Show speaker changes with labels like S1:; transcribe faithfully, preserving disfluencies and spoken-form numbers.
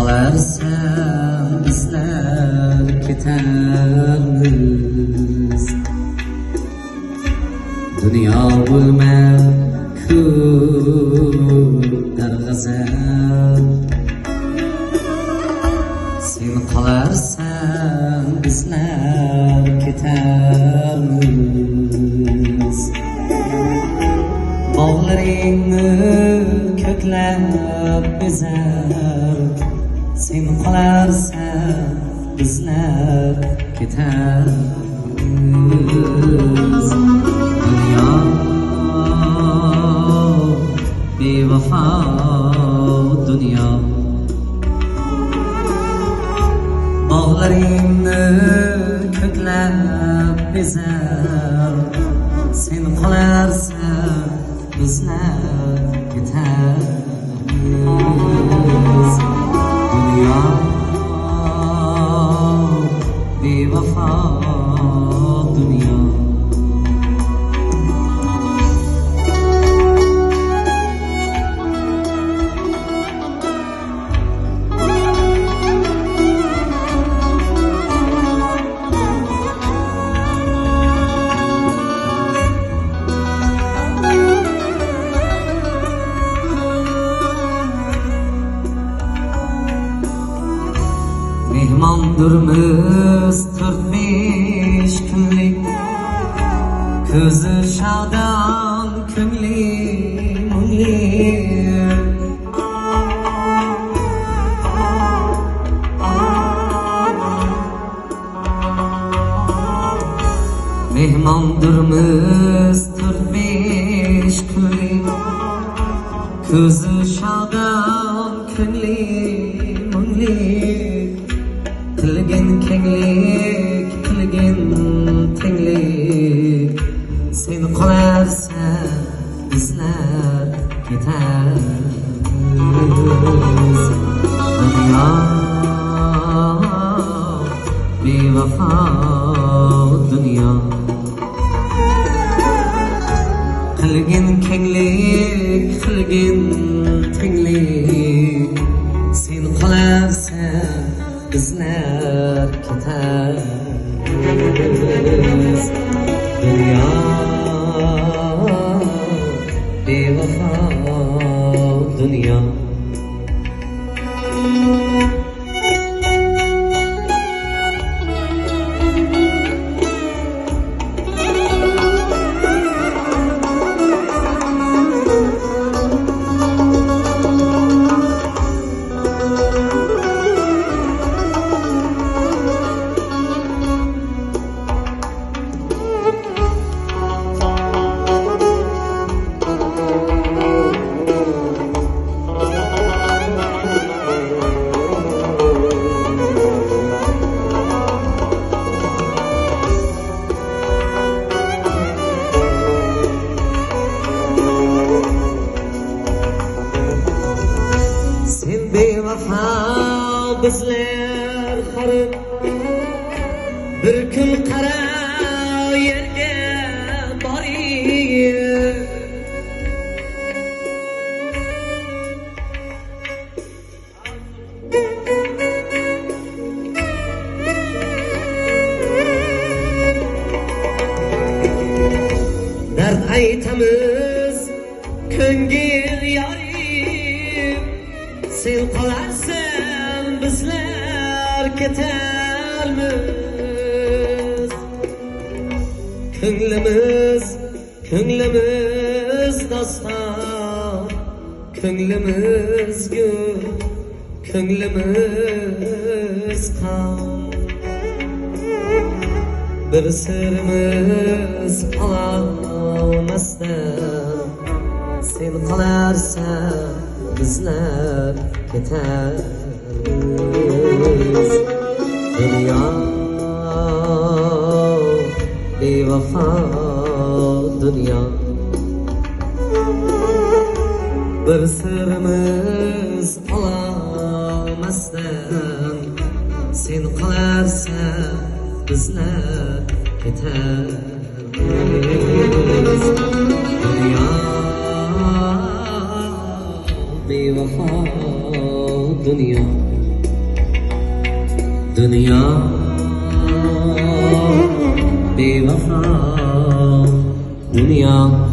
S1: qolarsan bizlar ketarmiz. Dunyo bo'lmak darg'azab, sen qolarsan bizlar ketarmiz. Bog'laringni ko'klab bezar, sen qolarsan bizlar ketarmiz. Dunyo bevafo dunyo, bog'laringni ko'klab bezar, sen qolarsan bizlar ketarmiz. Dunyo bevafo dunyo. Mehmondurmiz to'rt besh kunlik, ko'zi shodon ko'ngli mungli. Mehmondurmiz to'rt besh kunlik, ko'zi shodon ko'ngli mungli. Tilgin kenglik, tilgin tenglik, sen qolarsan bizlar ketarmiz. Dunyo bevafo dunyo, qilgin kenglik, qilgin tenglik, sen qolarsan bizlar ketarmiz. Dunyo bevafo dunyo. Bevafo bizlar horib, bir kun qara yerga boring. Dard aytamiz ko'ngil yoring, sen qolarsan bizlar ketarmiz. Ko'nglimiz, ko'nglimiz doston, ko'nglimiz gul, ko'nglimiz qon. Bir sirimiz ololmasdan, sen qolarsan bizlar ketarmiz. Dunyo bevafo dunyo, bir sirimiz ololmasdan, sen qolarsan bizlar ketarmiz. Dunyo bevafo dunyo. Dünya bevafo, dünya